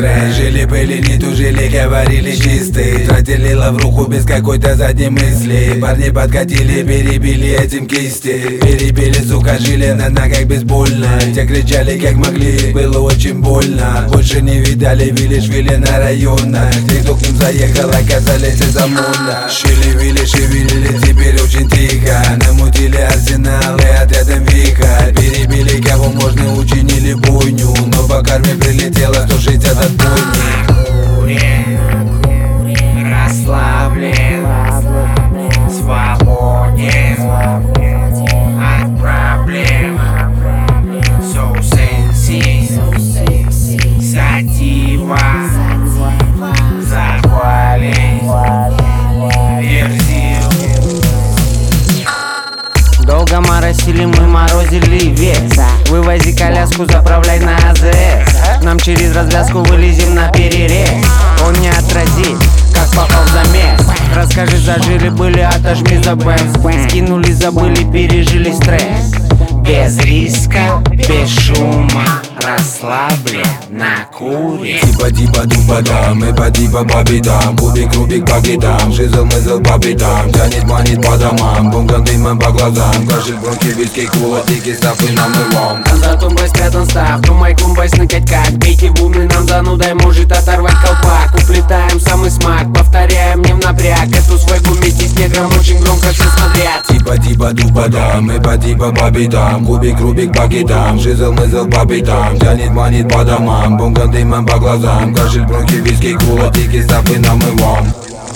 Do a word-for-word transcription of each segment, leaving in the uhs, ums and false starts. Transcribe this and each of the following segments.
трек. Жили были, не тужили, говорили чистые. Тратили в руку без какой-то задней мысли. Парни подкатили, перебили этим кисти. Перебили, сука, жили на ногах безбольно. Те кричали как могли, было очень больно. Больше не видали, вили, швили на районах. Те, кто к ним заехал, оказались из-за муна. Шили, вили, шевелили, теперь очень тихо. Намутили арсеналы отрядом Вика. Перебили кого можно, учинили буйню. Но по карме прилетело сто шестьдесят отбойник. Накурен, расслаблен, свободен от проблем. So sexy, сатива, захвален, верзил. Долго моросили, мы морозили вес. Вывози коляску, заправляй на АЗС. Нам через развязку вылезем на перерез. Он не отразит, как попал в замес. Расскажи, зажили были, отожми за бэмс. Скинули, забыли, пережили стресс. Без риска, без шума, расслаблен, накурен. Типа типа тупо дам, мы по типа по бедам. Кубик, рубик по гитам, шизл, мызл по битам. Тянет, манит по домам, бункан дымом по глазам. Кашель, бронхи, виски, кулатики, стафы намывам. За тумбой спрятан став, тумай кумбай сныкать как. Бейте бубны, нам занудой может оторвать колпак. Уплетаем самый смак, повторяем не в напряг. Эту свойку вместе с негром очень громко все смотрят. Типа типа тупо дам, мы по типа по бедам. Кубик, рубик по гитам, шизл, мызл по битам. Тянет, манит по домам, бункан дымом по глазам. Кашель, бронхи, виски, кулатики, стафы намывам.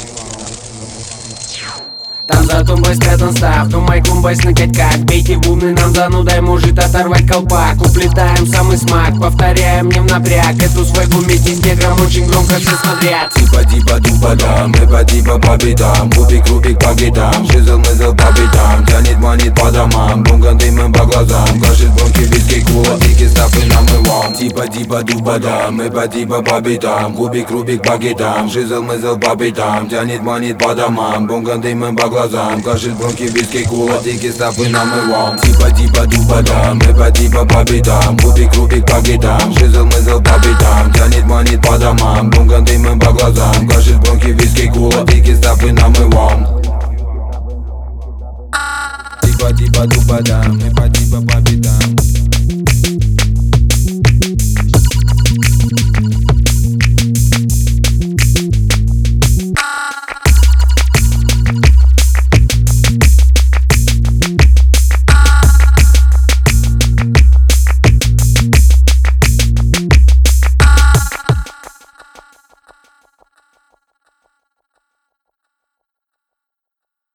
Там за тумбой спрятан став, тумай кумбай сныкать как. Бейте бубны, нам занудой может оторвать колпак. Уплетаем самый смак, повторяем не в напряг. Эту свойку вместе с негром очень громко все смотрят. Типа типа тупо дам, мы по типа по битам. Кубик, рубик по гитам, шизл, мызл по битам. Тянет, манит по домам, бункан дымом по глазам. Кашель, бронхи, виски, кулатики, стафы намывам. Типа типа тупо дам, мы по типа по битам. Кубик, рубик по гитам, шизл, мызл по битам. Тянет, манит по домам, бункан дымом по глазам. Кашель, бронхи, виски, кулатики, стафы намывам. Типа типа тупо дам, мы по типа по битам. Кубик, рубик по гитам, шизл, мызл по битам. Тянет, манит по домам, бункан дымом по глазам. Кашель, бронхи, виски, кулатики, стафы намывам. Типа типа тупо дам, мы по типа по битам.